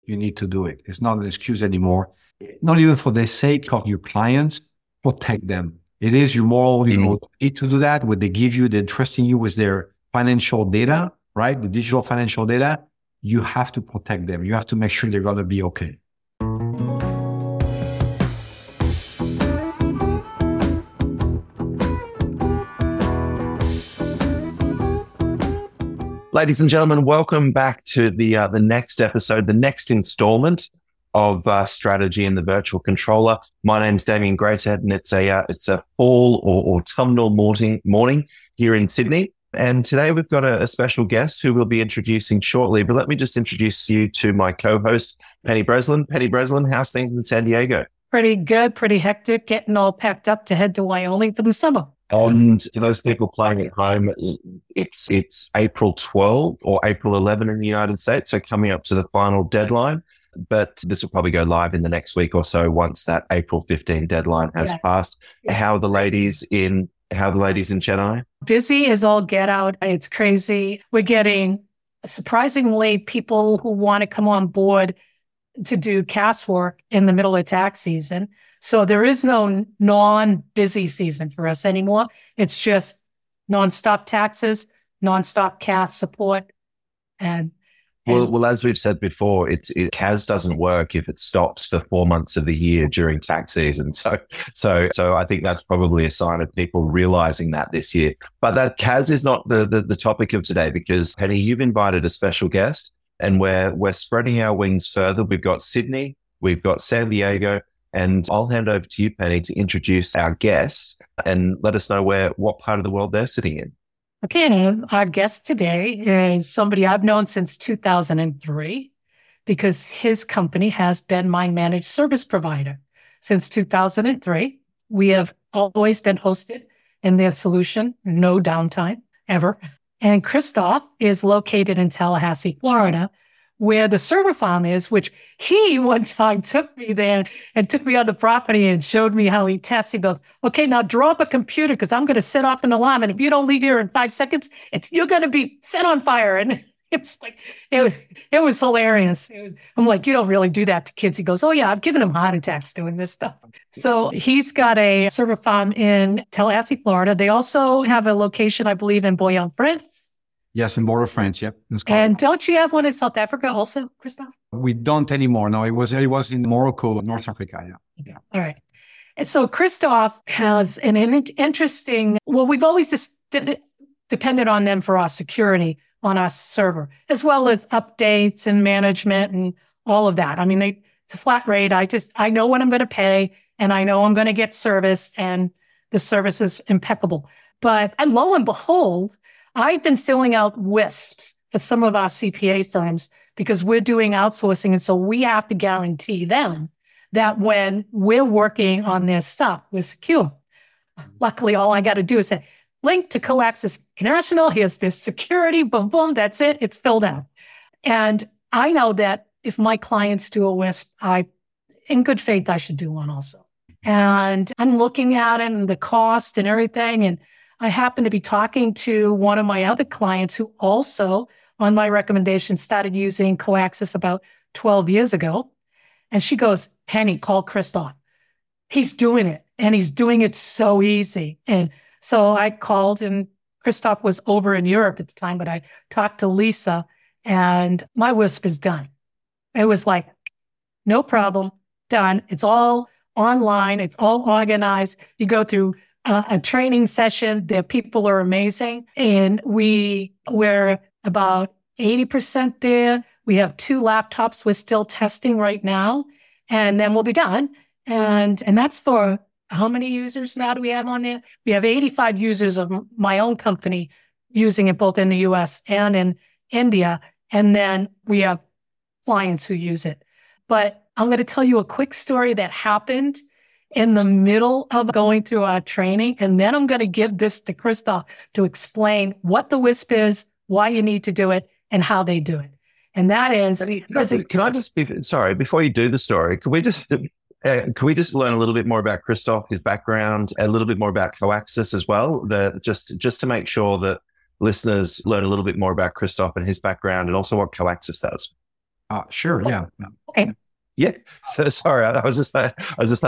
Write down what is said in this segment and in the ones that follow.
You need to do it. It's not an excuse anymore. Not even for the sake of your clients, protect them. It is your moral, need to do that. When they give you, they're trusting you with their financial data, right? The digital financial data, you have to protect them. You have to make sure they're going to be okay. Ladies and gentlemen, welcome back to the next episode, the next installment of Strategy in the Virtual Controller. My name's Damien Greathead, and it's a fall or autumnal morning here in Sydney. And today we've got a special guest who we'll be introducing shortly. But let me just introduce you to my co-host, Penny Breslin. Penny Breslin, how's things in San Diego? Pretty good, pretty hectic, getting all packed up to head to Wyoming for the summer. And for those people playing at home, it's April 12 or April 11 in the United States, so coming up to the final deadline. But this will probably go live in the next week or so once that April 15 deadline has passed. How are the ladies in Chennai? Busy as all get out. It's crazy. We're getting surprisingly people who want to come on board to do cast work in the middle of tax season. So there is no non-busy season for us anymore. It's just nonstop taxes, nonstop cast support. Well, as we've said before, CAS doesn't work if it stops for 4 months of the year during tax season. So I think that's probably a sign of people realizing that this year. But that CAS is not the topic of today, because Penny, you've invited a special guest, and we're spreading our wings further. We've got Sydney, we've got San Diego. And I'll hand over to you, Penny, to introduce our guests and let us know what part of the world they're sitting in. Okay, our guest today is somebody I've known since 2003 because his company has been my managed service provider since 2003. We have always been hosted in their solution, no downtime ever. And Christoph is located in Tallahassee, Florida, where the server farm is, which he one time took me there and took me on the property and showed me how he tests. He goes, okay, now draw up a computer because I'm going to set off an alarm. And if you don't leave here in 5 seconds, you're going to be set on fire. And it was hilarious. I'm like, you don't really do that to kids. He goes, oh yeah, I've given him heart attacks doing this stuff. So he's got a server farm in Tallahassee, Florida. They also have a location, I believe, in Boyon, France. Yes, in border France, yep. And don't you have one in South Africa also, Christoph? We don't anymore. No, it was in Morocco, North Africa, yeah. All right. And so Christoph has an interesting, we've always just depended on them for our security on our server, as well as updates and management and all of that. I mean, it's a flat rate. I know what I'm going to pay, and I know I'm going to get service, and the service is impeccable. And lo and behold, I've been filling out WISPs for some of our CPA firms because we're doing outsourcing. And so we have to guarantee them that when we're working on their stuff, we're secure. Luckily, all I got to do is say, link to Coaxis International. Here's this security. Boom, boom. That's it. It's filled out. And I know that if my clients do a WISP, in good faith, I should do one also. And I'm looking at it and the cost and everything. And I happen to be talking to one of my other clients who also, on my recommendation, started using Coaxis about 12 years ago. And she goes, Penny, call Christoph. He's doing it, and he's doing it so easy. And so I called, and Christoph was over in Europe at the time, but I talked to Lisa, and my WISP is done. It was like, no problem, done. It's all online. It's all organized. You go through a training session. The people are amazing. And we're about 80% there. We have 2 laptops we're still testing right now, and then we'll be done. And that's for how many users now do we have on there? We have 85 users of my own company using it both in the US and in India. And then we have clients who use it. But I'm going to tell you a quick story that happened in the middle of going through our training. And then I'm going to give this to Christoph to explain what the WISP is, why you need to do it, and how they do it. And that is... Can I just be... Sorry, before you do the story, can we just learn a little bit more about Christoph, his background, a little bit more about Coaxis as well, just to make sure that listeners learn a little bit more about Christoph and his background, and also what Coaxis does? Sure. Yeah. Okay. Yeah. So sorry, I was just like,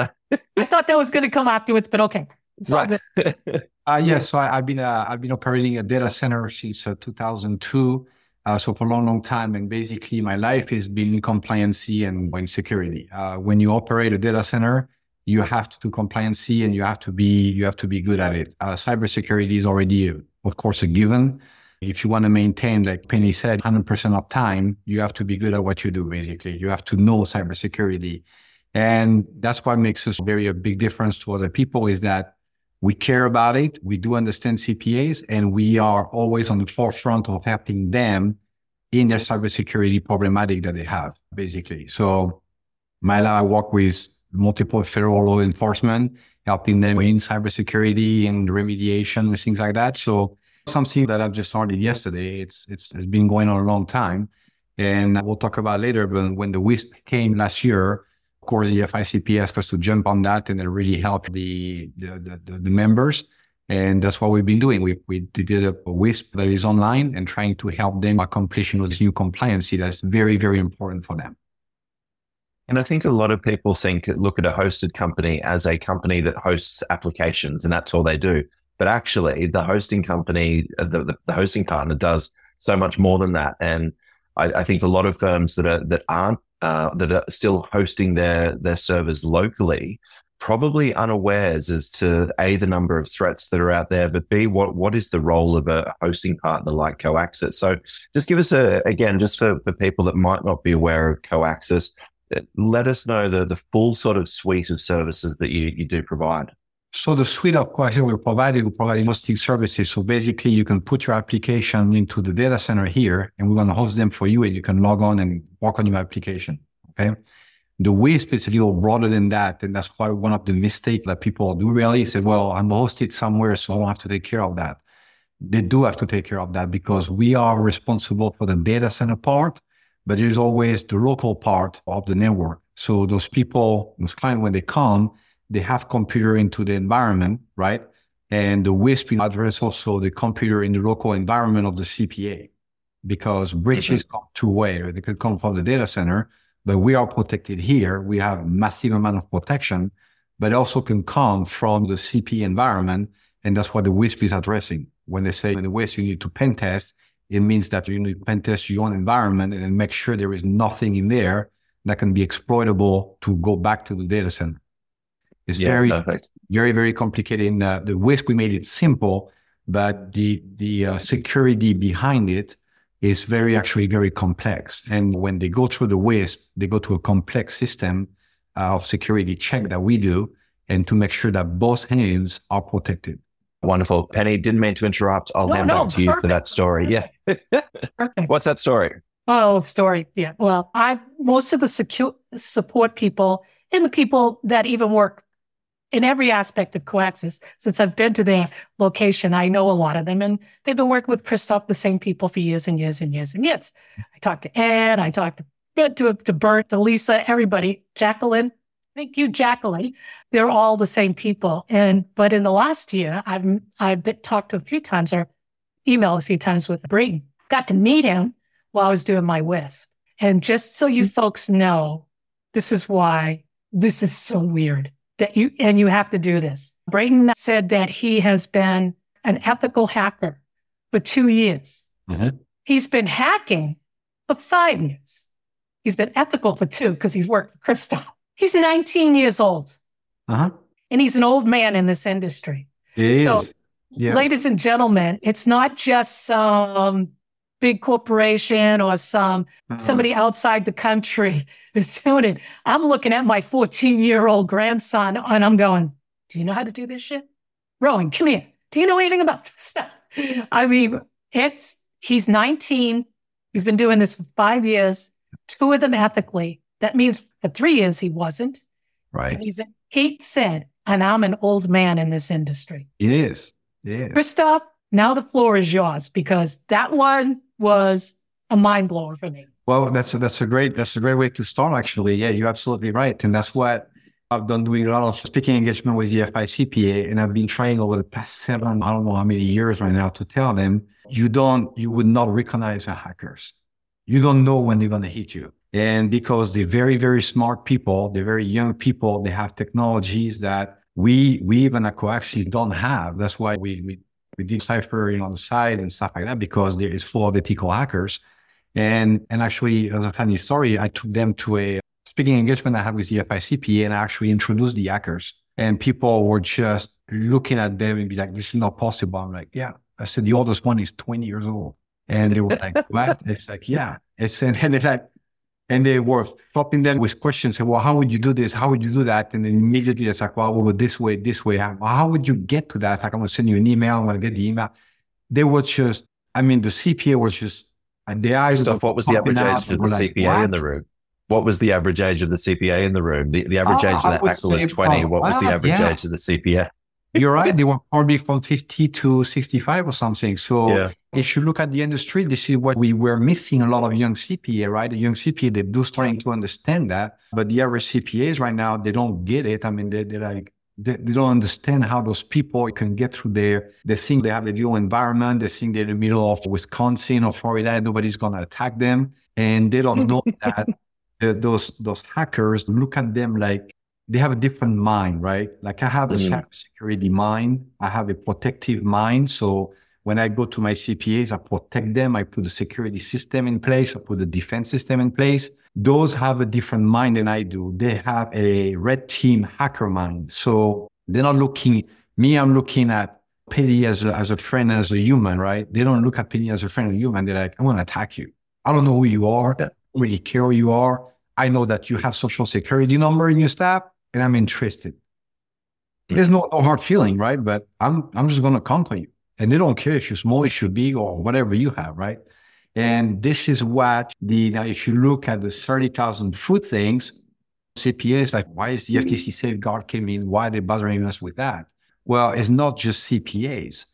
I thought that was going to come afterwards, but okay. It's all right. good. So I've been operating a data center since 2002. So for a long, long time, and basically my life has been in compliancy and in security. When you operate a data center, you have to do compliancy and you have to be good at it. Cybersecurity is already, of course, a given. If you want to maintain, like Penny said, 100% uptime, you have to be good at what you do. Basically, you have to know cybersecurity, and that's what makes us a big difference to other people. Is that we care about it. We do understand CPAs, and we are always on the forefront of helping them in their cybersecurity problematic that they have, basically. So I work with multiple federal law enforcement, helping them in cybersecurity and remediation and things like that. So something that I've just started yesterday. It's been going on a long time, and we'll talk about later. But when the WISP came last year, of course, the FICP asked us to jump on that and it really helped the members. And that's what we've been doing. We did a WISP that is online and trying to help them accomplish this new compliancy that's very, very important for them. And I think a lot of people look at a hosted company as a company that hosts applications and that's all they do. But actually the hosting company, the hosting partner does so much more than that. And I think a lot of firms that are still hosting their servers locally, probably unawares as to A, the number of threats that are out there, but B, what is the role of a hosting partner like Coaxis? So just give us again, just for people that might not be aware of Coaxis, let us know the full sort of suite of services that you do provide. So the suite of Coaxis we're providing hosting services. So basically you can put your application into the data center here and we're going to host them for you and you can log on and work on your application. Okay. The WISP is a little broader than that. And that's why one of the mistakes that people do really say, well, I'm hosted somewhere, so I don't have to take care of that. They do have to take care of that because we are responsible for the data center part, but there's always the local part of the network. So those people, those clients, when they come, they have computer into the environment, right? And the WISP address also the computer in the local environment of the CPA because breaches come two ways. They could come from the data center, but we are protected here. We have a massive amount of protection, but it also can come from the CP environment. And that's what the WISP is addressing. When they say in the WISP, you need to pen test, it means that you need to pen test your own environment and then make sure there is nothing in there that can be exploitable to go back to the data center. It's very, very complicated. In the WISP, we made it simple, but the security behind it is actually very complex. And when they go through the WISP, they go to a complex system of security check that we do and to make sure that both hands are protected. Wonderful. Penny, didn't mean to interrupt. I'll hand back to you for that story. Yeah. Perfect. What's that story? Oh, story. Yeah. Well, most of the support people and the people that even work in every aspect of Coaxis, since I've been to their location, I know a lot of them, and they've been working with Christophe, the same people for years and years and years and years. I talked to Ed, I talked to Bert, to Lisa, everybody, Jacqueline. Thank you, Jacqueline. They're all the same people. But in the last year, I've talked to a few times or emailed a few times with Brayden. Got to meet him while I was doing my WISP. And just so you folks know, this is why this is so weird. You have to do this. Brayden said that he has been an ethical hacker for 2 years. Mm-hmm. He's been hacking for 5 years. He's been ethical for 2 because he's worked for Christophe. He's 19 years old. Uh-huh. And he's an old man in this industry. He is. Yeah. Ladies and gentlemen, it's not just some big corporation or somebody outside the country is doing it. I'm looking at my 14-year-old grandson and I'm going, do you know how to do this shit? Rowan, come here. Do you know anything about this stuff? I mean, he's 19. He's been doing this for 5 years, 2 of them ethically. That means for 3 years he wasn't. Right. He said, and I'm an old man in this industry. It is. Yeah. Christophe, now the floor is yours because that one was a mind blower for me. Well, that's a great way to start, actually. Yeah, you're absolutely right. And that's what I've done, doing a lot of speaking engagement with the FICPA. And I've been trying over the past I don't know how many years right now to tell them, you would not recognize the hackers. You don't know when they're going to hit you. And because they're very, very smart people, they're very young people, they have technologies that we even at Coaxis don't have. That's why we did Cypher, on the side and stuff like that, because there is full of ethical hackers. And actually, as a funny story, I took them to a speaking engagement I had with the FICPA, and I actually introduced the hackers. And people were just looking at them and be like, this is not possible. I'm like, yeah. I said, the oldest one is 20 years old. And they were like, what? It's like, yeah. And they were stopping them with questions. Say, well, how would you do this? How would you do that? And then immediately it's like, well, we'll go this way. Well, how would you get to that? Like, I'm going to send you an email. I'm going to get the email. They were just, the CPA was just, and the eyes. Stuff. What was the average age of the CPA in the room? What was the average age of the CPA in the room? The average age of that hacker was 20. What was the average age of the CPA? You're right. They were probably from 50 to 65 or something. So if you look at the industry, this is what we were missing, a lot of young CPA, right? The young CPA, they do starting to understand that. But the average CPAs right now, they don't get it. They don't understand how those people can get through there. They think they have the ideal environment. They think they're in the middle of Wisconsin or Florida and nobody's going to attack them. And they don't know that those hackers look at them like they have a different mind, right? Like I have a cybersecurity mind. I have a protective mind. So when I go to my CPAs, I protect them. I put the security system in place. I put the defense system in place. Those have a different mind than I do. They have a red team hacker mind. So they're not looking, I'm looking at Penny as a friend, as a human, right? They don't look at Penny as a friend or human. They're like, I want to attack you. I don't know who you are. I don't really care who you are. I know that you have social security number in your staff and I'm interested. There's no hard feeling, right? But I'm just going to conquer you. And they don't care if you're small, if you're big or whatever you have, right? And this is what now if you look at the 30,000 foot things, CPA is like, why is the FTC safeguard came in? Why are they bothering us with that? Well, it's not just CPAs.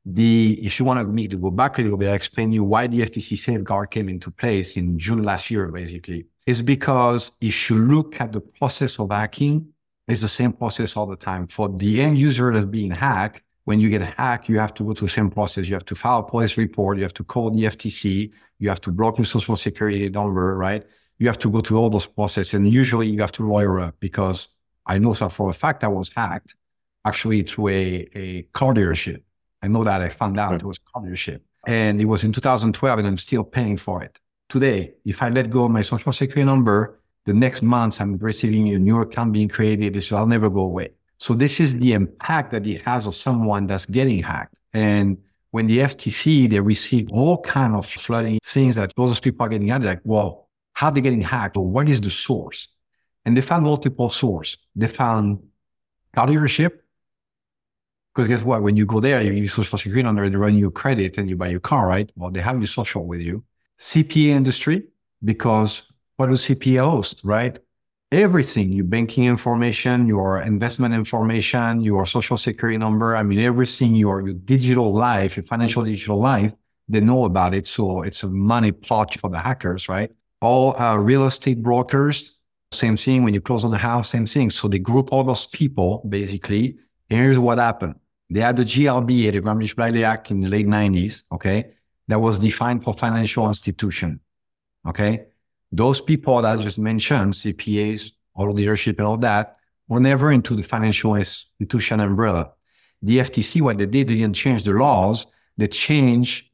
If you want me to go back a little bit, I'll explain you why the FTC safeguard came into place in June last year, basically. It's because if you look at the process of hacking, it's the same process all the time. For the end user that's being hacked, when you get hacked, you have to go through the same process. You have to file a police report. You have to call the FTC. You have to block your social security number, right? You have to go through all those processes. And usually you have to lawyer up, because I know that for a fact I was hacked actually through a car dealership. I know that I found out it was a car dealership. And it was in 2012 and I'm still paying for it. Today, if I let go of my social security number, the next month I'm receiving a new account being created, so I'll never go away. So this is the impact that it has of someone that's getting hacked. And when the FTC, they receive all kind of flooding things that those people are getting at, like, well, how are they getting hacked? Or what is the source? And they found multiple sources. They found car dealership. Because guess what? When you go there, you use social security number, they run your credit and you buy your car, right? Well, they have your social with you. CPA industry, because what do CPA host, right? Everything, your banking information, your investment information, your social security number, everything, your digital life, your financial digital life, they know about it. So it's a money plot for the hackers, right? All real estate brokers, same thing. When you close on the house, same thing. So they group all those people, basically. Here's what happened. They had the GLBA, the Greenwich Blackley Act in the late 90s, okay? That was defined for financial institution, okay? Those people that I just mentioned, CPAs, auto leadership and all that, were never into the financial institution umbrella. The FTC, what they did, they didn't change the laws. They changed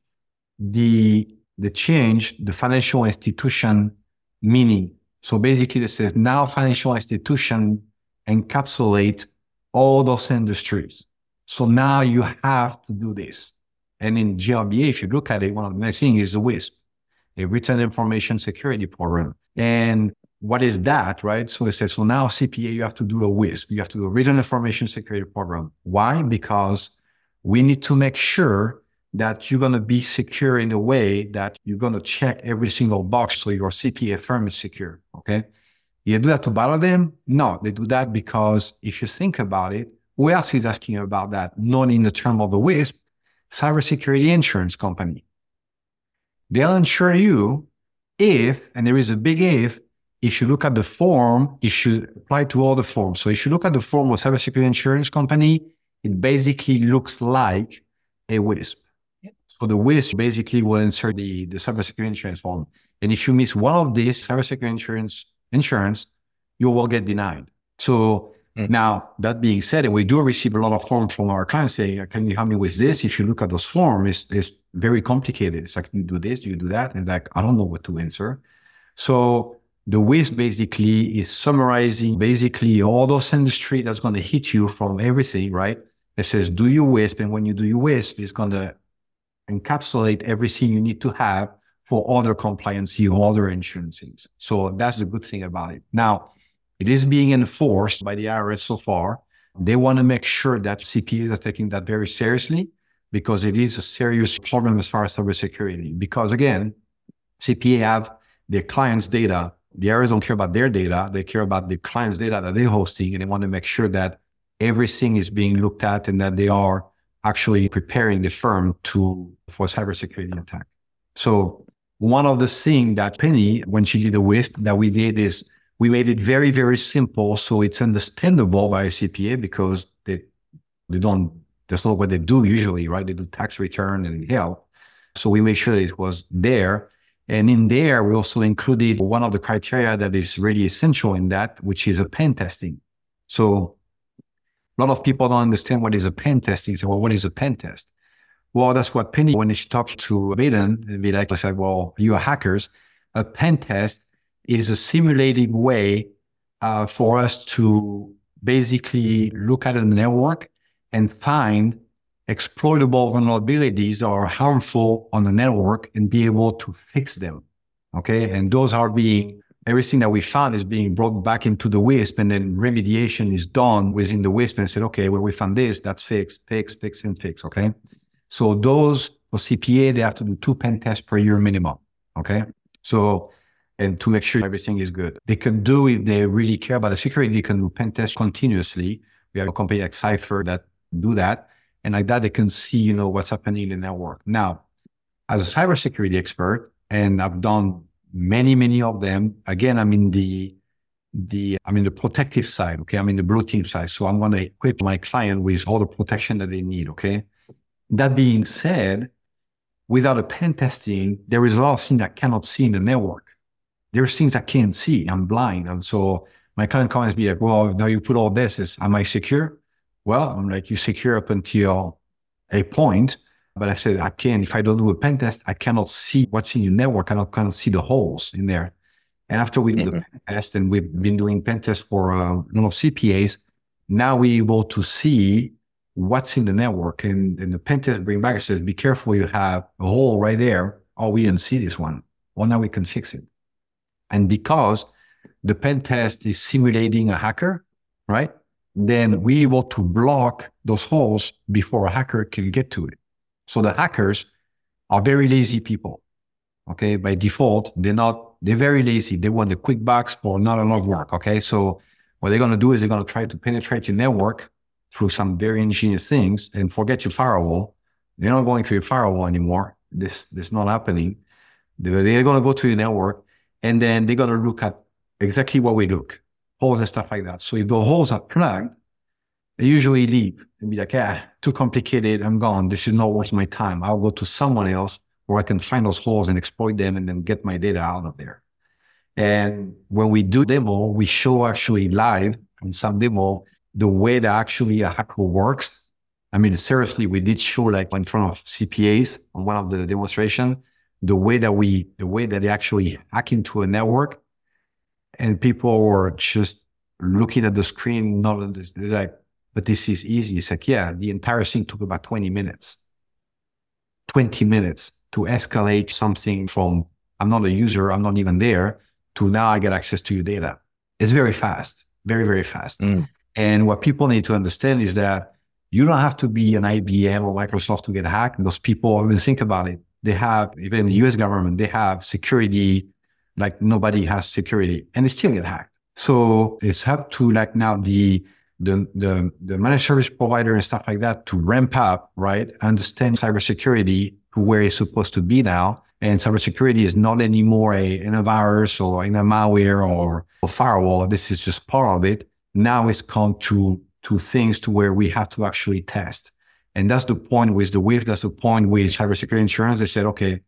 the financial institution meaning. So basically, it says now financial institution encapsulate all those industries. So now you have to do this. And in GLBA, if you look at it, one of the next things is the WISP, a Written Information Security Program. And what is that, right? So it says, so now CPA, you have to do a WISP. You have to do a Written Information Security Program. Why? Because we need to make sure that you're going to be secure in a way that you're going to check every single box so your CPA firm is secure, okay? You do that to bother them? No, they do that because if you think about it, who else is asking about that? Not in the term of the WISP, cybersecurity insurance company. They'll insure you if, and there is a big if you look at the form, it should apply to all the forms. So if you look at the form of cybersecurity insurance company, it basically looks like a WISP. So the WISP basically will insert the cybersecurity insurance form. And if you miss one of these cybersecurity insurance, you will get denied. So now that being said, and we do receive a lot of forms from our clients saying, can you help me with this? If you look at those forms, it's very complicated. It's like, you do this, you do that. And like, I don't know what to answer. So the WISP basically is summarizing basically all those industry that's going to hit you from everything, right? It says, do your WISP. And when you do your WISP, it's going to encapsulate everything you need to have for other compliance or other insurances. So that's the good thing about it. Now, it is being enforced by the IRS so far. They want to make sure that CPAs are taking that very seriously because it is a serious problem as far as cybersecurity. Because again, CPA have their clients' data. The IRS don't care about their data. They care about the clients' data that they're hosting, and they want to make sure that everything is being looked at and that they are actually preparing the firm for cybersecurity attack. So one of the things that Penny, when she did the WISP, that we did is we made it very, very simple so it's understandable by a CPA because they don't, that's not what they do usually, right? They do tax return and help. So we made sure that it was there. And in there, we also included one of the criteria that is really essential in that, which is a pen testing. So a lot of people don't understand what is a pen testing. So, well, what is a pen test? Well, that's what Penny, when she talked to Baden, and be like, I said, well, you are hackers. A pen test is a simulated way for us to basically look at a network and find exploitable vulnerabilities or harmful on the network and be able to fix them. Okay. And those are everything that we found is being brought back into the WISP, and then remediation is done within the WISP and said, okay, well, we found this, that's fix. Okay. So those for CPA, they have to do 2 pen tests per year minimum. Okay. So, and to make sure everything is good. They can do, if they really care about the security, they can do pen tests continuously. We have a company like Cypher that do that. And like that, they can see, what's happening in the network. Now, as a cybersecurity expert, and I've done many of them, again, I'm in the protective side. Okay. I'm in the blue team side. So I'm going to equip my client with all the protection that they need. Okay. That being said, without a pen testing, there is a lot of things I cannot see in the network. There's things I can't see. I'm blind. And so my client comments be like, well, now you put all this, am I secure? Well, I'm like, you secure up until a point. But I said, if I don't do a pen test, I cannot see what's in your network. I cannot see the holes in there. And after we do the pen test, and we've been doing pen tests for a lot of CPAs, now we're able to see what's in the network. And the pen test bring back and says, be careful, you have a hole right there. Oh, we didn't see this one. Well, now we can fix it. And because the pen test is simulating a hacker, right? Then we're able to block those holes before a hacker can get to it. So the hackers are very lazy people. Okay. By default, they're very lazy. They want the quick bucks or not a lot of work. Okay. So what they're going to do is they're going to try to penetrate your network through some very ingenious things and forget your firewall. They're not going through your firewall anymore. This is not happening. They're going to go to your network, and then they're going to look at exactly what we look, holes and stuff like that. So if the holes are plugged, they usually leave and be like, too complicated. I'm gone. This is not worth my time. I'll go to someone else where I can find those holes and exploit them and then get my data out of there. And when we do demo, we show actually live in some demo the way that actually a hacker works. I mean, seriously, we did show like in front of CPAs on one of the demonstration, the way that they actually hack into a network, and people were just looking at the screen, they're like, but this is easy. It's like, yeah, the entire thing took about 20 minutes to escalate something from, I'm not a user, I'm not even there, to now I get access to your data. It's very fast, very, very fast. And what people need to understand is that you don't have to be an IBM or Microsoft to get hacked. And those people, when they think about it, they have, even the US government, they have security like nobody has security, and they still get hacked. So it's up to like now the managed service provider and stuff like that to ramp up, right? Understand cybersecurity to where it's supposed to be now. And cybersecurity is not anymore in a virus or in a malware or a firewall. This is just part of it. Now it's come to things to where we have to actually test. And that's the point with the WISP. That's the point with cybersecurity insurance. They said, okay,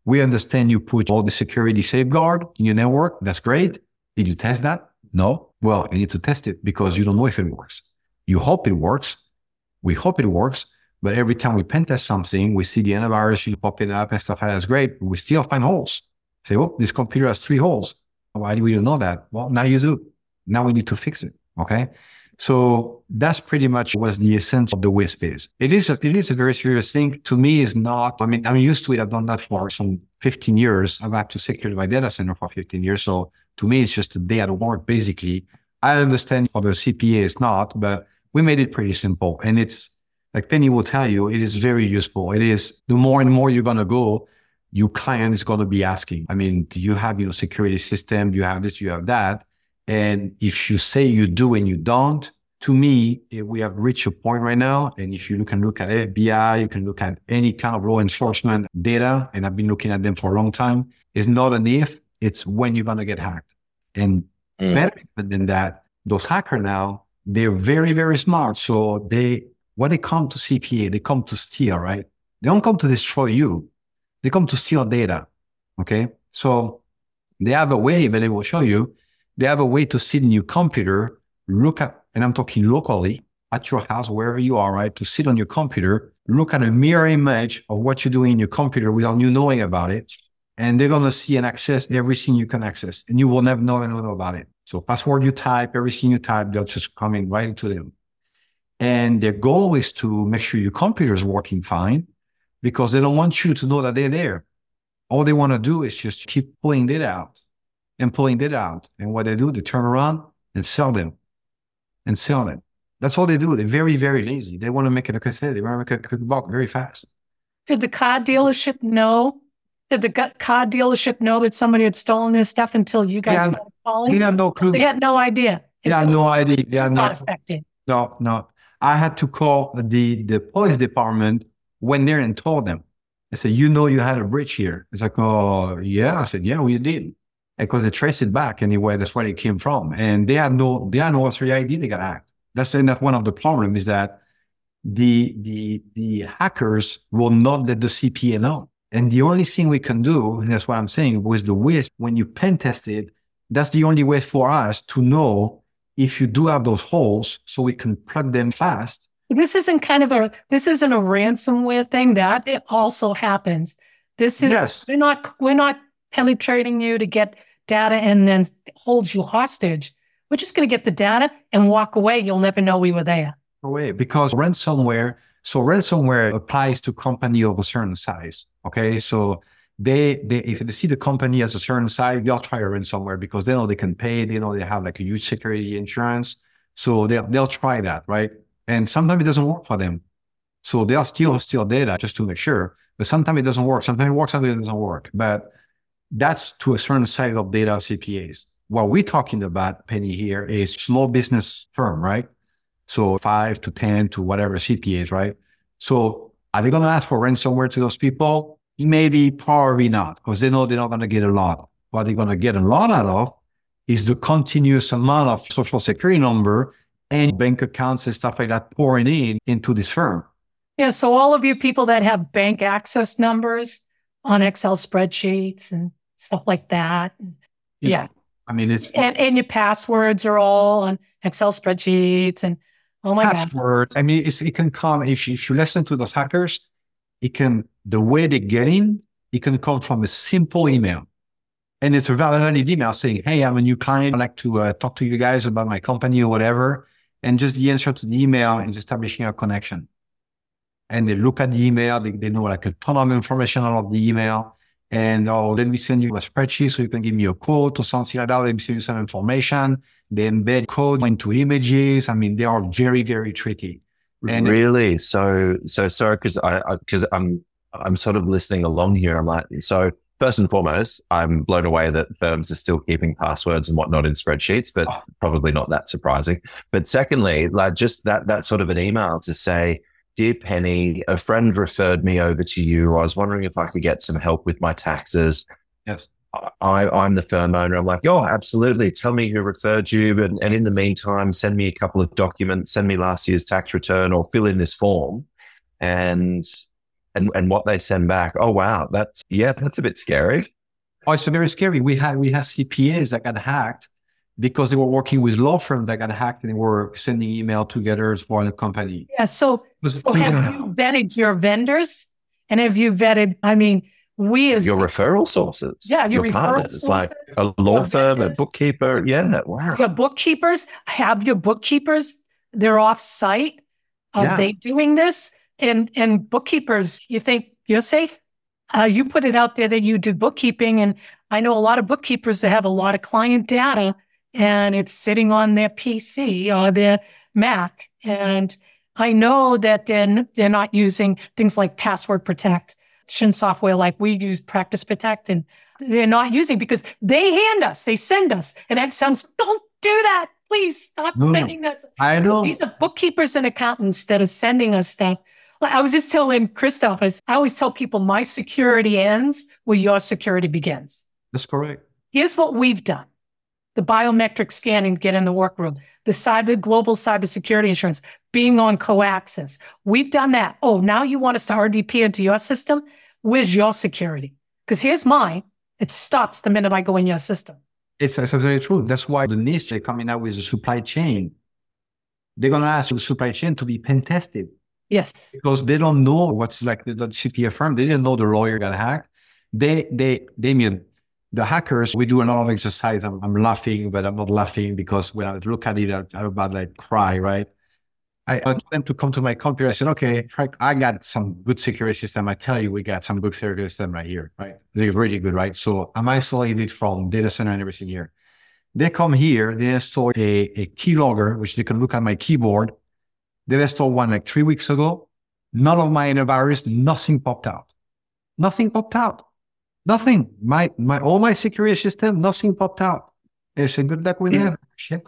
We understand you put all the security safeguard in your network. That's great. Did you test that? No. Well, you need to test it because you don't know if it works. You hope it works. We hope it works. But every time we pen test something, we see the antivirus popping up and stuff like that. That's great. But we still find holes. Say, oh, this computer has 3 holes. Why do we know that? Well, now you do. Now we need to fix it. Okay. So that's pretty much was the essence of the WISP is. It is a very serious thing. To me, is not, I mean, I'm used to it. I've done that for some 15 years. I've had to secure my data center for 15 years. So to me, it's just a day at work, basically. I understand for the CPA is not, but we made it pretty simple. And it's like Penny will tell you, it is very useful. It is the more and more you're going to go, your client is going to be asking, I mean, do you have, security system? Do you have this? Do you have that? And if you say you do and you don't, to me, we have reached a point right now. And if you can look at FBI, you can look at any kind of law enforcement data, and I've been looking at them for a long time, it's not an if, it's when you're going to get hacked. And better than that, those hackers now, they're very, very smart. So when they come to CPA, they come to steal, right? They don't come to destroy you. They come to steal data. Okay. So they have a way, but they will show you, they have a way to sit in your computer, look at, and I'm talking locally at your house, wherever you are, right? To sit on your computer, look at a mirror image of what you're doing in your computer without you knowing about it. And they're going to see and access everything you can access, and you will never know about it. So password you type, everything you type, they'll just come in right into them. And their goal is to make sure your computer is working fine because they don't want you to know that they're there. All they want to do is just keep pulling data out and pulling data out. And what they do, they turn around and sell them. That's all they do. They're very, very lazy. They want to make it, like I said, they want to make a quick buck very fast. Did the car dealership know? Did the car dealership know that somebody had stolen their stuff until you guys started calling? They had no clue. They had no idea. They had no idea. They had not affected. No. I had to call the police department when there and told them. I said, you had a breach here. It's like, oh, yeah. I said, yeah, we did. Because they traced it back anyway. That's where it came from. And they had no authority idea they got hacked. That's one of the problems is that the hackers will not let the CPA know. And the only thing we can do, and that's what I'm saying, with the WISP, when you pen test it, that's the only way for us to know if you do have those holes so we can plug them fast. This isn't a ransomware thing. That it also happens. This is, yes. We're not penetrating you to get data and then hold you hostage. We're just going to get the data and walk away. You'll never know we were there. Because ransomware applies to company of a certain size. Okay. So if they see the company as a certain size, they'll try a ransomware because they know they can pay. They know they have like a huge security insurance. So they'll try that. Right. And sometimes it doesn't work for them. So they'll steal data just to make sure, but sometimes it doesn't work. Sometimes it works, sometimes it doesn't work. But that's to a certain size of data CPAs. What we're talking about, Penny, here is small business firm, right? So 5 to 10 to whatever CPAs, right? So are they going to ask for ransomware to those people? Maybe, probably not, because they know they're not going to get a lot. What they're going to get a lot out of is the continuous amount of social security number and bank accounts and stuff like that pouring into this firm. Yeah. So all of you people that have bank access numbers on Excel spreadsheets and stuff like that. Yeah. I mean, and your passwords are all on Excel spreadsheets and oh my passwords. God. I mean, it can come if you listen to those hackers, the way they get in, it can come from a simple email. And it's a valid email saying, hey, I'm a new client. I'd like to talk to you guys about my company or whatever. And just the answer to the email is establishing a connection. And they look at the email. They know like a ton of information out of the email. And let me send you a spreadsheet so you can give me a quote or something like that. Let me send you some information. They embed code into images. I mean, they are very, very tricky. And really? So sorry, because I'm sort of listening along here. I'm like, so first and foremost, I'm blown away that firms are still keeping passwords and whatnot in spreadsheets, but probably not that surprising. But secondly, like just that sort of an email to say, dear Penny, a friend referred me over to you. I was wondering if I could get some help with my taxes. Yes. I'm the firm owner. I'm like, oh, absolutely. Tell me who referred you. And in the meantime, send me a couple of documents, send me last year's tax return or fill in this form. And and what they send back. Oh, wow. That's a bit scary. Oh, it's very scary. We had CPAs that got hacked because they were working with law firms that got hacked and they were sending email together for the company. Yeah. So have you vetted your vendors? And have you vetted, I mean, your referral sources. Yeah, your partners, like a law firm, a bookkeeper. Yeah, wow. Your bookkeepers, have your bookkeepers, they're off site. Are they doing this? And bookkeepers, you think you're safe? You put it out there that you do bookkeeping. And I know a lot of bookkeepers that have a lot of client data and it's sitting on their PC or their Mac. And I know that they're not using things like password protect software like we use, Practice Protect, and they're not using because they send us. And that sounds, don't do that. Please stop sending that. I know. These are bookkeepers and accountants that are sending us stuff. I was just telling Christoph, I always tell people my security ends where your security begins. That's correct. Here's what we've done. The biometric scanning to get in the workroom, the global cybersecurity insurance, being on Coaxis. We've done that. Oh, now you want us to RDP into your system? Where's your security? Because here's mine. It stops the minute I go in your system. It's very true. That's why the NIST, they're coming out with the supply chain. They're going to ask the supply chain to be pen tested. Yes. Because they don't know what's like the CPA firm. They didn't know the lawyer got hacked. Damien, the hackers, we do a lot of exercise. I'm laughing, but I'm not laughing because when I look at it, I'm about to cry, right? I want them to come to my computer. I said, okay, I got some good security system. I tell you, we got some good security system right here, right? They're really good, right? So I'm isolated from data center and everything here. They come here, they install a keylogger, which they can look at my keyboard. They installed one 3 weeks ago. None of my antivirus, nothing popped out. Nothing popped out. Nothing. All my security system, nothing popped out. They said, good luck with that. Shit.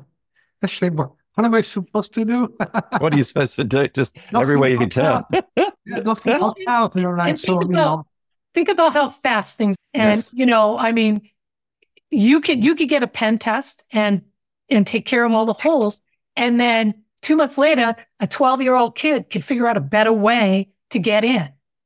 What am I supposed to do? What are you supposed to do? Just everywhere you can turn. Nothing popped out. They're like, think about how fast things, and I mean, you could get a pen test and take care of all the holes. And then 2 months later, a 12-year-old kid could figure out a better way to get in.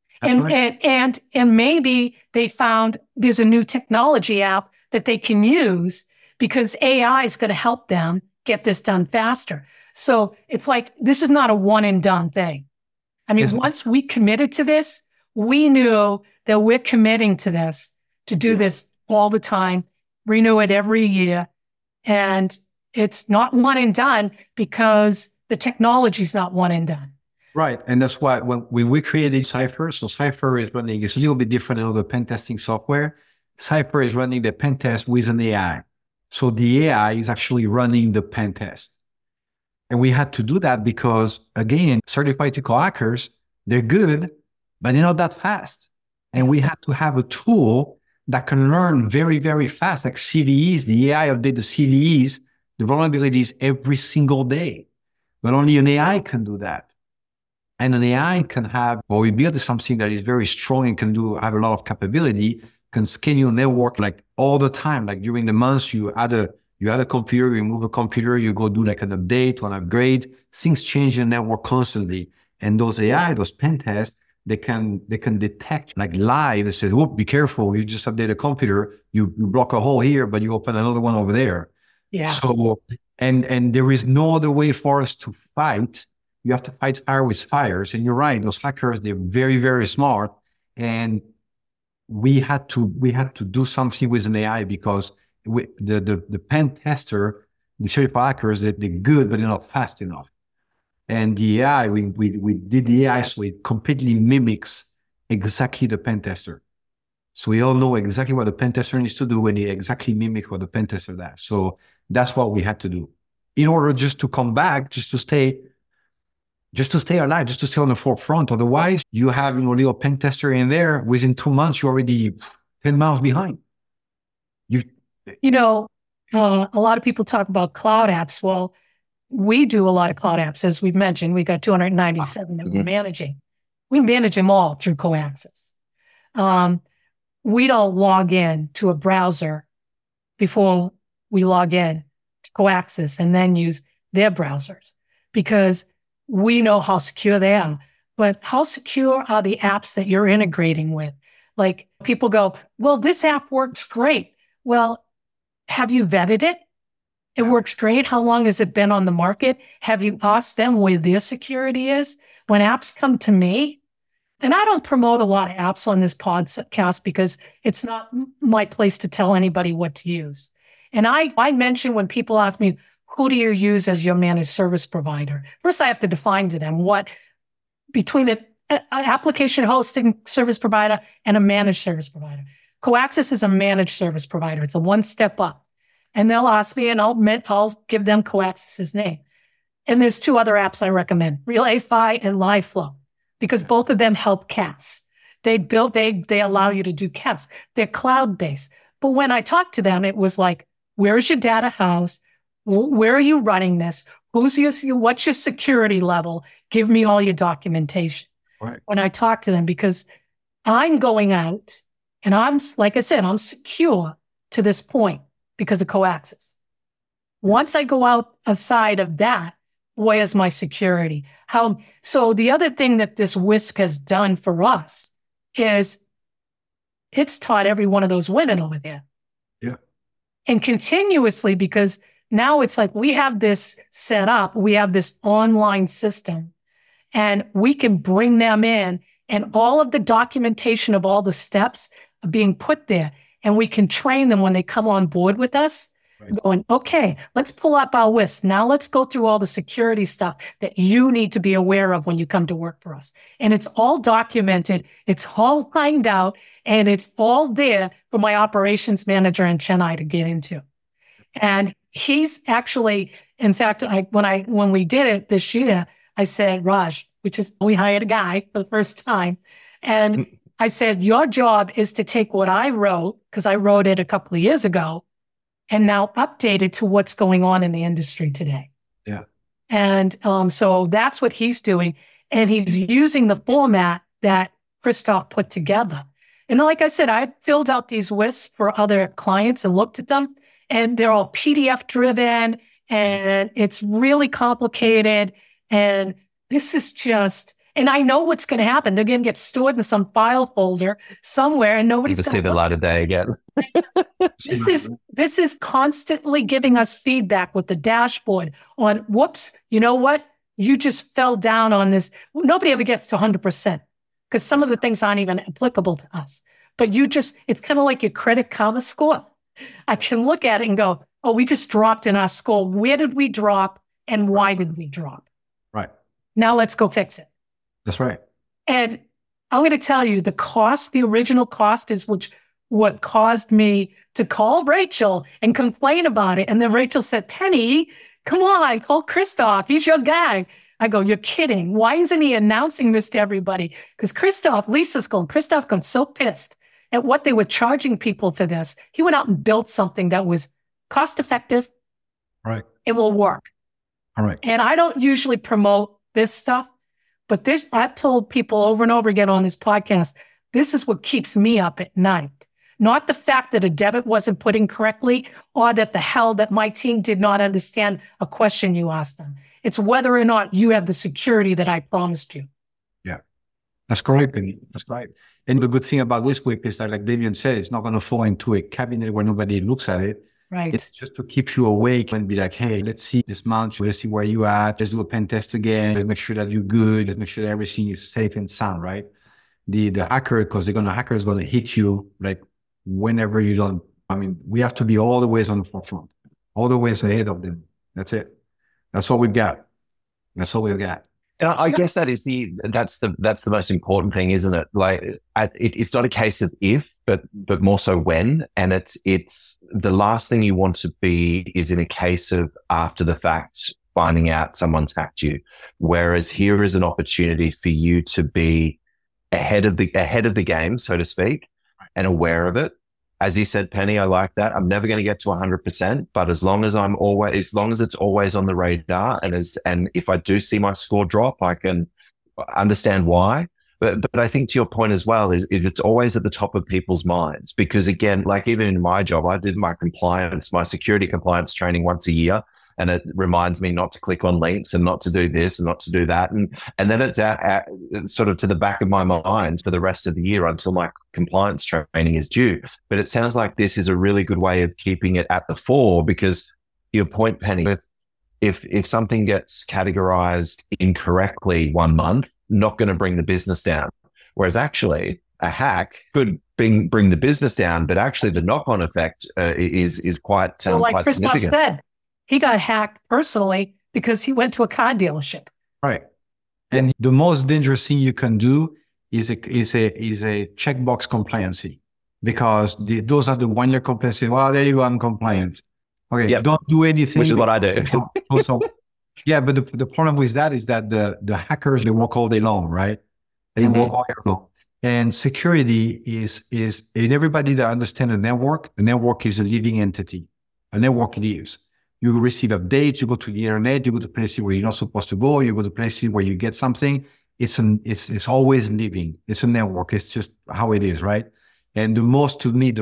And maybe they found there's a new technology app that they can use because AI is going to help them get this done faster. So it's like, this is not a one and done thing. I mean, once we committed to this, we knew that we're committing to this, to do this all the time, renew it every year. And it's not one and done because the technology is not one and done. Right. And that's why when we created Cypher, so Cypher is running, it's a little bit different than other pen testing software. Cypher is running the pen test with an AI. So the AI is actually running the pen test. And we had to do that because, again, certified ethical hackers, they're good, but they're not that fast. And we had to have a tool that can learn very, very fast, like CVEs. The AI update the CVEs, the vulnerabilities every single day. But only an AI can do that. And an AI can have, or we build something that is very strong and can have a lot of capability, can scan your network like all the time. Like during the months, you add a computer, you move a computer, you go do like an update or an upgrade. Things change in the network constantly. And those AI, those pen tests, they can detect like live and say, whoop, be careful. You just update a computer, you block a hole here, but you open another one over there. Yeah. So, and there is no other way for us to fight. You have to fight fire with fires. And you're right, those hackers, they're very, very smart. And we had to do something with an AI because the pen tester, the certified hackers, they're good, but they're not fast enough. And the AI, we did the AI so it completely mimics exactly the pen tester. So we all know exactly what the pen tester needs to do and they exactly mimic what the pen tester does. So that's what we had to do in order just to come back, just to stay alive, just to stay on the forefront. Otherwise, you have a little pen tester in there. Within 2 months, you're already 10 miles behind. A lot of people talk about cloud apps. Well, we do a lot of cloud apps. As we've mentioned, we got 297 that we're managing. We manage them all through Coaxis. We don't log in to a browser before we log in to Coaxis and then use their browsers because we know how secure they are. but how secure are the apps that you're integrating with? Like people go, well, this app works great. Well, have you vetted it? It works great. How long has it been on the market? Have you asked them where their security is? When apps come to me, and I don't promote a lot of apps on this podcast because it's not my place to tell anybody what to use. And I mention when people ask me, who do you use as your managed service provider? First, I have to define to them what between an application hosting service provider and a managed service provider. Coaxis is a managed service provider. It's a one step up. And they'll ask me and I'll give them Coaxis's name. And there's two other apps I recommend, RelayFi and LiveFlow, because both of them help CAS. They allow you to do CAS. They're cloud-based. But when I talked to them, it was like, where is your data housed? Where are you running this? What's your security level? Give me all your documentation. Right. When I talk to them, because I'm going out and like I said, I'm secure to this point because of Coaxis. Once I go out aside of that, where's my security? So the other thing that this WISP has done for us is it's taught every one of those women over there. Yeah. And continuously, because now it's like we have this set up, we have this online system, and we can bring them in and all of the documentation of all the steps are being put there. And we can train them when they come on board with us, going, okay, let's pull up our WISP. Now let's go through all the security stuff that you need to be aware of when you come to work for us. And it's all documented. It's all lined out and it's all there for my operations manager in Chennai to get into. And he's actually, in fact, when we did it this year, I said, Raj, we hired a guy for the first time. And I said, your job is to take what I wrote, because I wrote it a couple of years ago, and now update it to what's going on in the industry today. Yeah. And so that's what he's doing. And he's using the format that Christoph put together. And like I said, I filled out these WISPs for other clients and looked at them, and they're all PDF driven, and it's really complicated. And this is just... And I know what's going to happen. They're going to get stored in some file folder somewhere, and nobody's going to see the light of day again. This is constantly giving us feedback with the dashboard on, whoops, you know what? You just fell down on this. Nobody ever gets to 100% because some of the things aren't even applicable to us. But it's kind of like your credit karma score. I can look at it and go, oh, we just dropped in our score. Where did we drop and why did we drop? Right. Now let's go fix it. That's right. And I'm going to tell you the original cost is what caused me to call Rachel and complain about it. And then Rachel said, Penny, come on, call Christoph. He's your guy. I go, you're kidding. Why isn't he announcing this to everybody? Because Christoph got so pissed at what they were charging people for this. He went out and built something that was cost effective. Right. It will work. All right. And I don't usually promote this stuff. But I've told people over and over again on this podcast, this is what keeps me up at night. Not the fact that a debit wasn't put in correctly or that my team did not understand a question you asked them. It's whether or not you have the security that I promised you. Yeah, that's correct. That's right. And the good thing about WISP is that, like Davian said, it's not going to fall into a cabinet where nobody looks at it. Right. It's just to keep you awake and be like, hey, let's see this month. Let's see where you at. Let's do a pen test again. Let's make sure that you're good. Let's make sure that everything is safe and sound, right? The hacker, because hacker is going to hit you like whenever you don't. I mean, we have to be all the ways on the forefront, all the ways ahead of them. That's it. That's all we've got. That's all we've got. And I guess that's the most important thing, isn't it? Like, it's not a case of if, but more so when. And it's the last thing you want to be is in a case of after the fact finding out someone's hacked you. Whereas here is an opportunity for you to be ahead of the game, so to speak, and aware of it. As you said, Penny, I like that. I'm never going to get to 100%, but as long as it's always on the radar, and if I do see my score drop, I can understand why. But I think to your point as well is it's always at the top of people's minds, because again, like even in my job, I did my security compliance training once a year. and it reminds me not to click on links and not to do this and not to do that. And then it's sort of to the back of my mind for the rest of the year until my compliance training is due. But it sounds like this is a really good way of keeping it at the fore, because your point, Penny, if something gets categorized incorrectly one month, not going to bring the business down. Whereas actually a hack could bring the business down, but actually the knock-on effect is quite like quite Christoph significant. said, he got hacked personally because he went to a car dealership. Right. And the most dangerous thing you can do is a checkbox compliancy, because those are the 1 year compliancy. Well, there you go, I'm compliant. Okay, Yep. Don't do anything. Which is what I do. Also, yeah, but the problem with that is that the hackers, they work all day long, right? They work all day long. And security is in everybody that understands the network is a living entity. A network lives. You receive updates, you go to the internet, you go to places where you're not supposed to go, you go to places where you get something. It's always living. It's a network. It's just how it is, right? And the most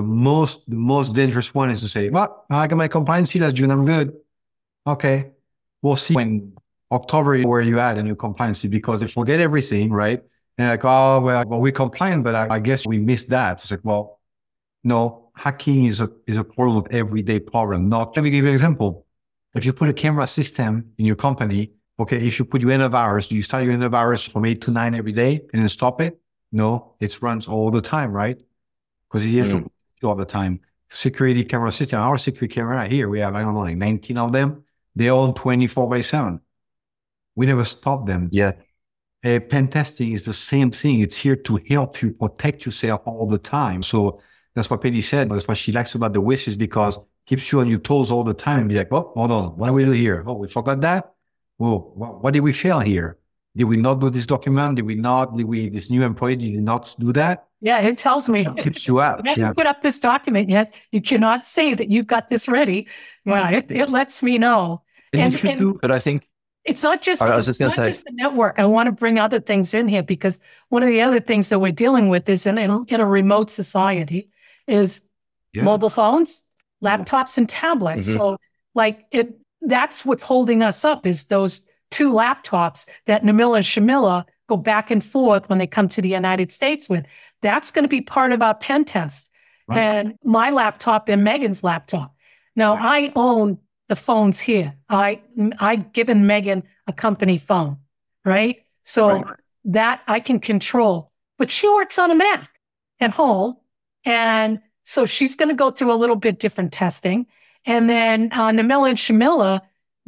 dangerous one is to say, well, I got my compliance last June, I'm good. Okay. We'll see when October where you at in your compliance, because they forget everything, right? And like, oh, well, we're compliant, but I guess we missed that. It's like, well, no, hacking is a problem of everyday problem. Let me give you an example. If you put a camera system in your company, okay, if you put your antivirus, do you start your antivirus from 8 to 9 every day and then stop it? No, it runs all the time, right? Because it has to do all the time. Security camera system, our security camera here, we have, I don't know, like 19 of them. They're all 24/7. We never stop them. Yeah. Pen testing is the same thing. It's here to help you protect yourself all the time. So that's what Penny said. That's what she likes about the WIS, is because it keeps you on your toes all the time. Be like, oh, hold on, what do we do here? Oh, we forgot that? Whoa, what did we fail here? Did we not do this document? This new employee did not do that? Yeah, it tells me. It keeps you out. You haven't put up this document yet. You cannot say that you've got this ready. Yeah, it lets me know. But I think it's not just, just the network. I want to bring other things in here, because one of the other things that we're dealing with is in a remote society is mobile phones, laptops, and tablets. So that's what's holding us up, is those 2 laptops that Namila and Shamila go back and forth when they come to the United States with. That's going to be part of our pen test. Right. And my laptop and Megan's laptop. Now, I own the phones here. I've given Megan a company phone, right? So that I can control. But she works on a Mac at home. And so she's going to go through a little bit different testing. And then Namila and Shamila,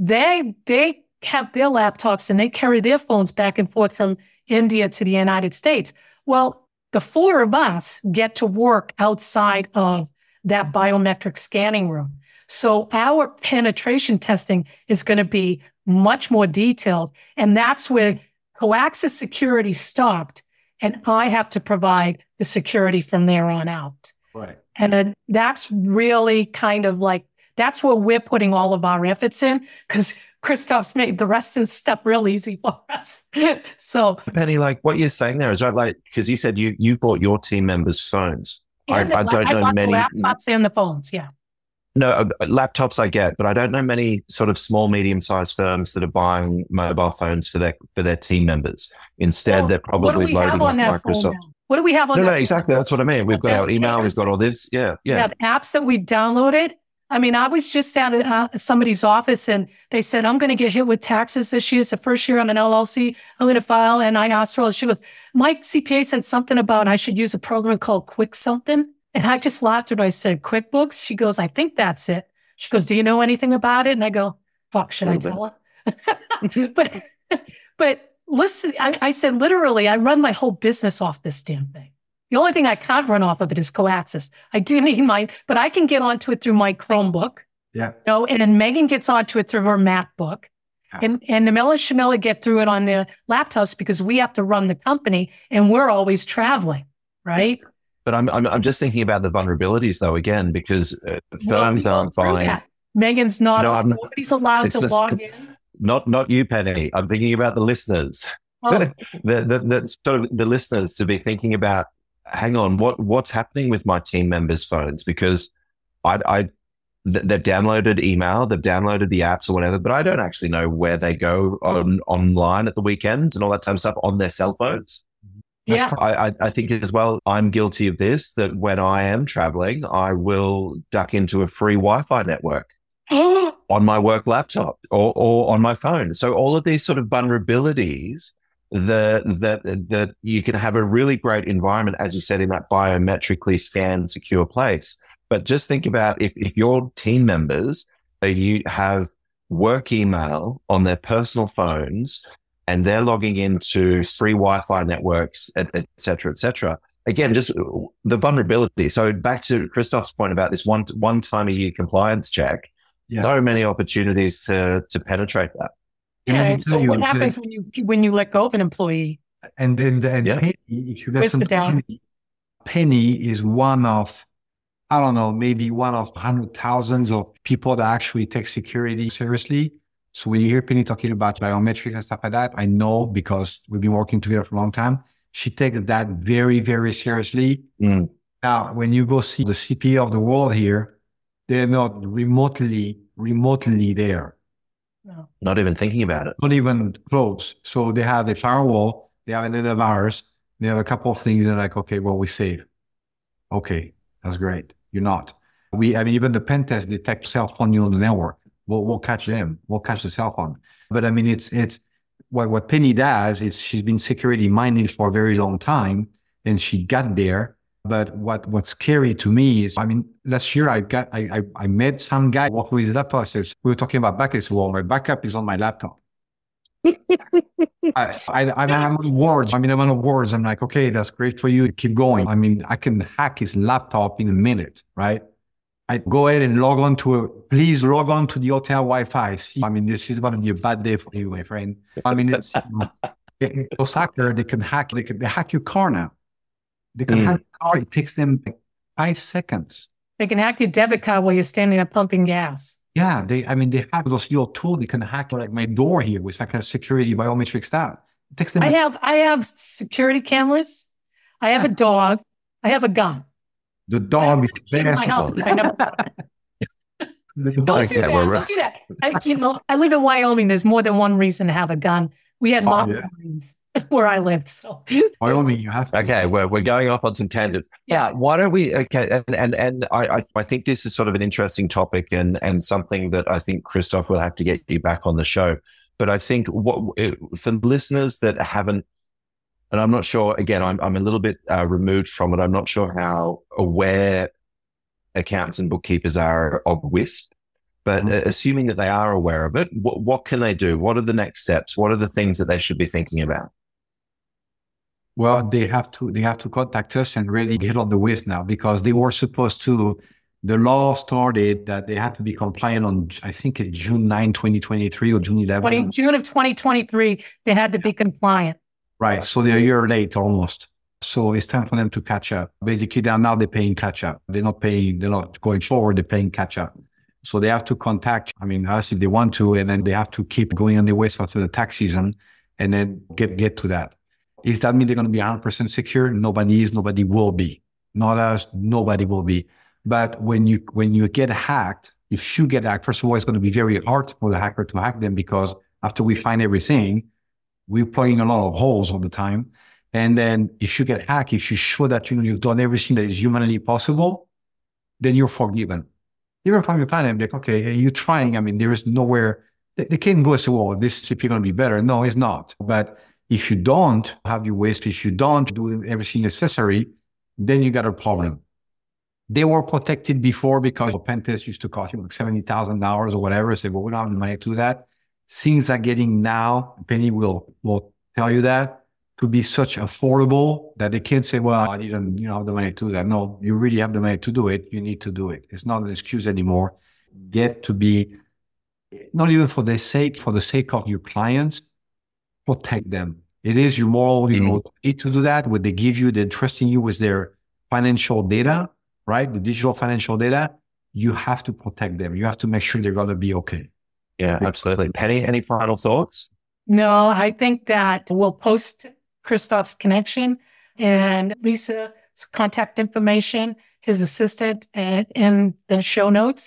they have their laptops and they carry their phones back and forth from India to the United States. Well, the 4 of us get to work outside of that biometric scanning room. So our penetration testing is going to be much more detailed. And that's where Coaxis security stopped. And I have to provide the security from there on out. Right. And that's really kind of like, that's where we're putting all of our efforts in, because Christoph's made the rest of the stuff real easy for us. So, Penny, like what you're saying there is right, like, because you said you bought your team members' phones. I don't know many laptops and the phones. Yeah. No, laptops I get, but I don't know many sort of small, medium-sized firms that are buying mobile phones for their team members. Instead, they're probably loading up Microsoft. What do we have on that? No, exactly. That's what I mean. We've got our email. We've got all this. Yeah. We have apps that we've downloaded. I mean, I was just down at somebody's office and they said, I'm going to get hit with taxes this year. It's the first year I'm an LLC. I'm going to file. And I asked her, she goes, Mike CPA said something about I should use a program called Quick something. And I just laughed at her. I said, QuickBooks? She goes, I think that's it. She goes, do you know anything about it? And I go, fuck, should I tell her? But listen, I said, literally, I run my whole business off this damn thing. The only thing I can't run off of it is Coaxis. I do need mine, but I can get onto it through my Chromebook. Yeah. And then Megan gets onto it through her MacBook. Yeah. And Namila and Shamila get through it on their laptops because we have to run the company and we're always traveling, right? But I'm just thinking about the vulnerabilities though, again, because firms aren't buying. Megan's not. Nobody's allowed to log in. Not you, Penny. I'm thinking about the listeners. Oh. the listeners to be thinking about. Hang on, what's happening with my team members' phones? Because I they've downloaded email, they've downloaded the apps or whatever, but I don't actually know where they go online at the weekends and all that type of stuff on their cell phones. Yeah. I think as well, I'm guilty of this, that when I am traveling, I will duck into a free Wi-Fi network on my work laptop or on my phone. So all of these sort of vulnerabilities that you can have a really great environment, as you said, in that biometrically scanned, secure place. But just think about if your team members, you have work email on their personal phones and they're logging into free Wi-Fi networks, et cetera. Again, just the vulnerability. So back to Christoph's point about this one time a year compliance check, so many opportunities to penetrate that. Yeah. So what happens when you let go of an employee? And Penny, if you listen to Penny is one of, I don't know, maybe one of 100,000s of people that actually take security seriously. So when you hear Penny talking about biometrics and stuff like that, I know because we've been working together for a long time. She takes that very, very seriously. Now, when you go see the CPA of the world here, they're not remotely there. No. Not even thinking about it. Not even close. So they have a firewall, they have an antivirus, they have a couple of things. They're like, okay, well, we save. Okay, that's great. You're not. Even the pen test detect cell phone on the network. We'll catch them. We'll catch the cell phone. But it's what Penny does is she's been security minded for a very long time and she got there. But what's scary to me is, last year I met some guy walking with his laptop. Says, we were talking about backup. I said, well, my backup is on my laptop. I'm out of words. I'm out of words. I'm like, okay, that's great for you. Keep going. I can hack his laptop in a minute, right? I go ahead and please log on to the hotel Wi-Fi. See, this is going to be a bad day for you, my friend. It's those hackers, they hack your car now. They can hack your car. It takes them like 5 seconds. They can hack your debit card while you're standing there pumping gas. Yeah, they have those little tools. They can hack like my door here with like a security biometric stuff. It takes them. I have security cameras. I have a dog. I have a gun. The dog is in my house because I never. Don't do that. I live in Wyoming. There's more than one reason to have a gun. We had mountain lions where I lived. So Wyoming, you have to. Okay, we're going off on some tangents. Yeah, why don't we? Okay, and I think this is sort of an interesting topic and something that I think Christoph will have to get you back on the show. But I think for listeners that haven't. And I'm not sure, again, I'm a little bit removed from it. I'm not sure how aware accountants and bookkeepers are of WISP, but assuming that they are aware of it, what can they do? What are the next steps? What are the things that they should be thinking about? Well, they have to contact us and really get on the WISP now because they were supposed to, the law started that they have to be compliant on, I think it's June 9, 2023 or June 11. June of 2023, they had to be compliant. Right. So they're a year late almost. So it's time for them to catch up. Basically, they're paying catch up. They're not going forward, they're paying catch up. So they have to contact, us if they want to, and then they have to keep going on the WISP after the tax season and then get to that. Does that mean they're going to be 100% secure? Nobody is, nobody will be. Not us, nobody will be. But when you get hacked, if you get hacked, first of all, it's going to be very hard for the hacker to hack them because after we find everything, we're plugging a lot of holes all the time. And then if you get hacked, if you show that you've done everything that is humanly possible, then you're forgiven. Even from your client, like, okay, you're trying. There is nowhere, they can't go and say, well, this CP is going to be better. No, it's not. But if you don't have your WISP, if you don't do everything necessary, then you got a problem. They were protected before because pen test used to cost like $70,000 or whatever. Say, well, we don't have the money to do that. Things are getting now, Penny will tell you that, to be such affordable that they can't say, well, I didn't have the money to do that. No, you really have the money to do it. You need to do it. It's not an excuse anymore. Get to be, not even for the sake of your clients, protect them. It is your moral need to do that. When they give you, they're trusting you with their financial data, right? The digital financial data, you have to protect them. You have to make sure they're going to be okay. Yeah, absolutely. Penny, any final thoughts? No, I think that we'll post Christoph's connection and Lisa's contact information, his assistant, in the show notes.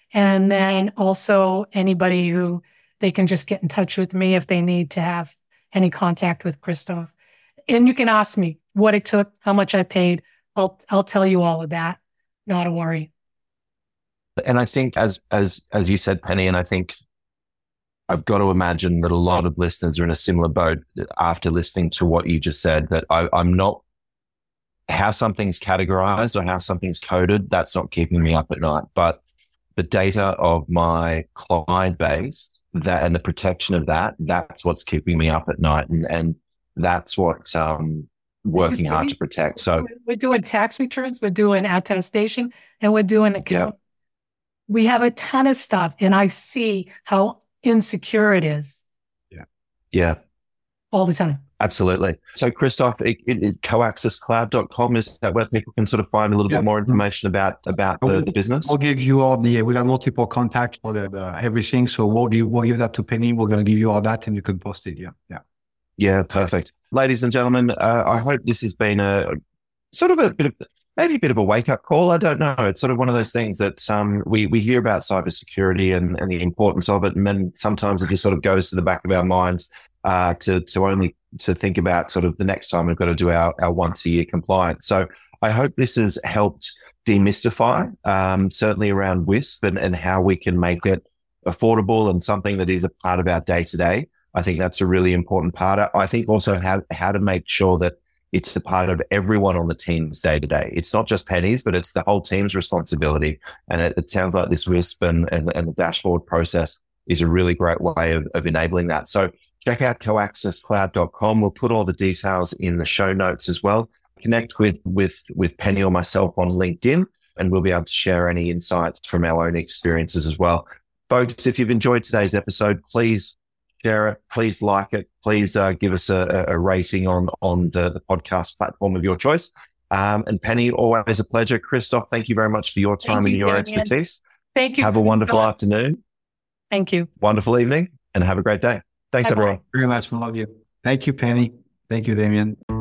And then also anybody who they can just get in touch with me if they need to have any contact with Christoph. And you can ask me what it took, how much I paid. I'll tell you all of that. Not a worry. And I think as you said, Penny, and I think I've got to imagine that a lot of listeners are in a similar boat after listening to what you just said, that I'm not, how something's categorized or how something's coded, that's not keeping me up at night. But the data of my client base, that and the protection of that, that's what's keeping me up at night. And that's what working hard to protect. So we're doing tax returns, we're doing attestation, and we're doing account. Yeah. We have a ton of stuff, and I see how insecure it is. Yeah. All the time. Absolutely. So Christoph, coaxescloud.com, is that where people can sort of find a little bit more information about the business? We'll give you all we got multiple contacts for everything. So we'll give that to Penny. We're going to give you all that and you can post it. Yeah, perfect. Ladies and gentlemen, I hope this has been a sort of a bit of a wake-up call. I don't know. It's sort of one of those things that we hear about cybersecurity and the importance of it, and then sometimes it just sort of goes to the back of our minds to think about sort of the next time we've got to do our once-a-year compliance. So I hope this has helped demystify, certainly around WISP and how we can make it affordable and something that is a part of our day-to-day. I think that's a really important part. I think also how to make sure that it's a part of everyone on the team's day-to-day. It's not just Penny's, but it's the whole team's responsibility. And it sounds like this WISP and the dashboard process is a really great way of enabling that. So check out coaxescloud.com. We'll put all the details in the show notes as well. Connect with Penny or myself on LinkedIn, and we'll be able to share any insights from our own experiences as well. Folks, if you've enjoyed today's episode, please share it, please like it, please give us a rating on the podcast platform of your choice. And Penny, always a pleasure. Christoph, thank you very much for your time and your expertise. Thank you. Have a wonderful afternoon. Thank you. Wonderful evening, and have a great day. Thanks, everyone. Very much. We love you. Thank you, Penny. Thank you, Damien.